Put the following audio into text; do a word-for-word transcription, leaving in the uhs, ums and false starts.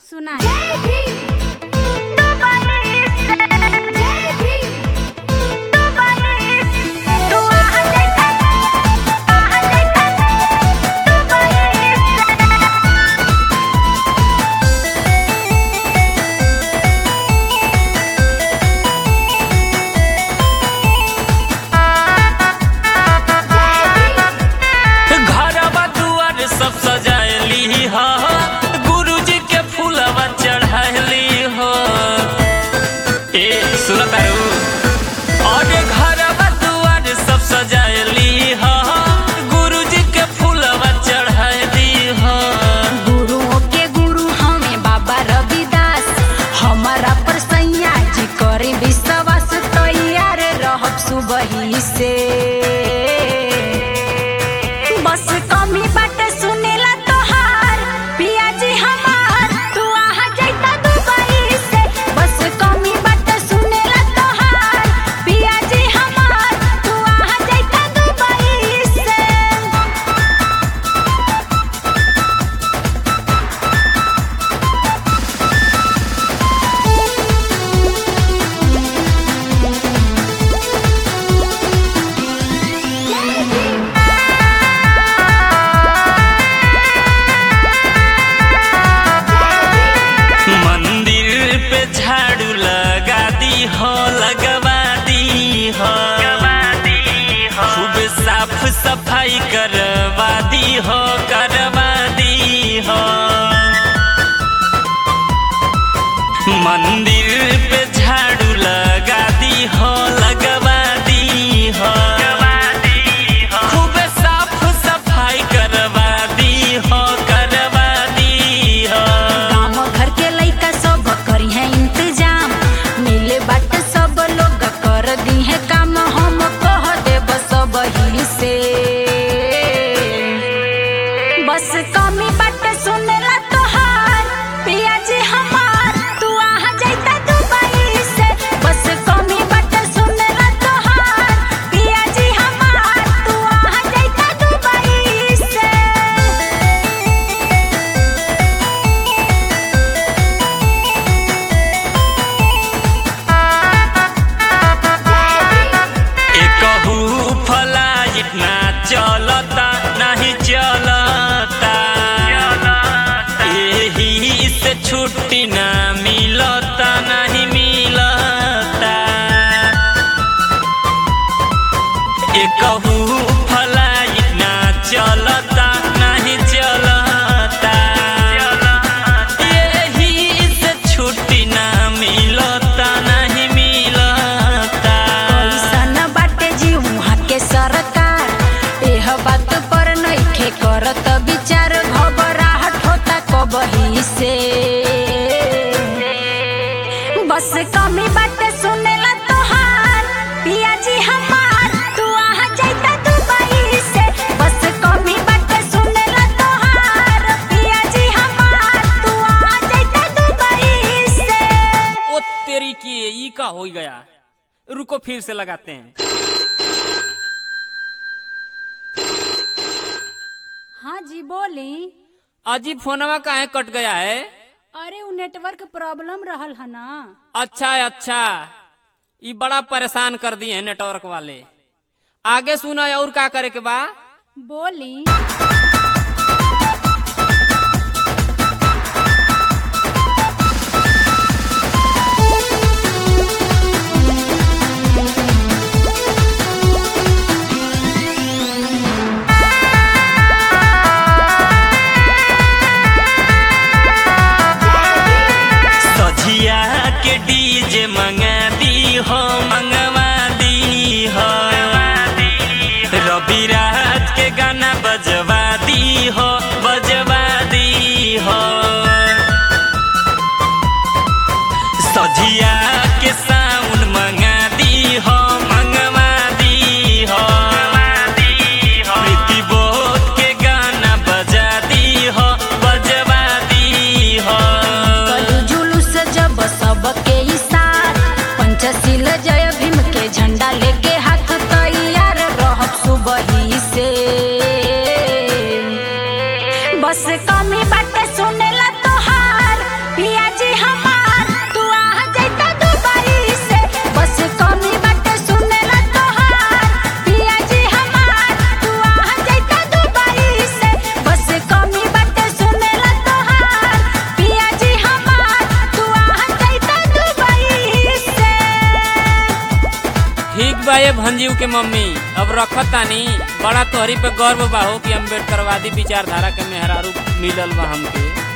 सुना वही से बस कमी बाटे सुनेला तोहार पिया जी हमार तू आ जाइता दुबई से बस कमी बाटे सुनेला तोहार पिया जी हमार तू आ जाइता दुबई से झाड़ू लगा दी हो लगवा दी हो खूब साफ सफाई करवा दी हो करवा दी हो मंदिर पे झाड़ू लगा दी हो लगवा दी हो खूब साफ सफाई करवा दी हो करवा दी हो गाँव घर के लइका सब करी है इंतजाम मिले बाट सब लोग कर दी है काम हम कह देब सब ही से बस कमी बाट सुनेला तोहार पिया जी हमार तू आ जाइता दुबई से बस कमी बाट सुनेला तोहार पिया जी हमार तू आ जाइता दुबई से चलता नहीं चलता यही से छुट्टी ना मिलता नहीं मिलता एकहू फ्लाइट ना चलता नहीं चलता यही से छुट्टी ना मिलता नहीं मिलता कैसन बाटे जी वहाँ के सरकार एह बात पर नइखे करत विचार घबराहट होता कबही से बस कमी बाटे सुनेला तोहार पिया जी हमार तू आ जाइता दुबई से बस कमी बाटे सुनेला तोहार पिया जी हमार तू आ जाइता दुबई से ओ तेरी की ई का हो गया रुको फिर से लगाते हैं। हाँ जी बोली। अजी फोनवा काहे कट गया है? अरे वो नेटवर्क प्रॉब्लम रहल है ना। अच्छा अच्छा ये बड़ा परेशान कर दिए हैं नेटवर्क वाले। आगे सुना और का करे के बा बोली। के डीजे मंगा दी हो मंगवा दी हो रवि रात के गाना बजवा बाए भंजीव के मम्मी अब रखत तानी बड़ा तोहरी पे गर्व बा हो कि अम्बेडकरवादी विचारधारा के मेहरारू मिलल बा हमके।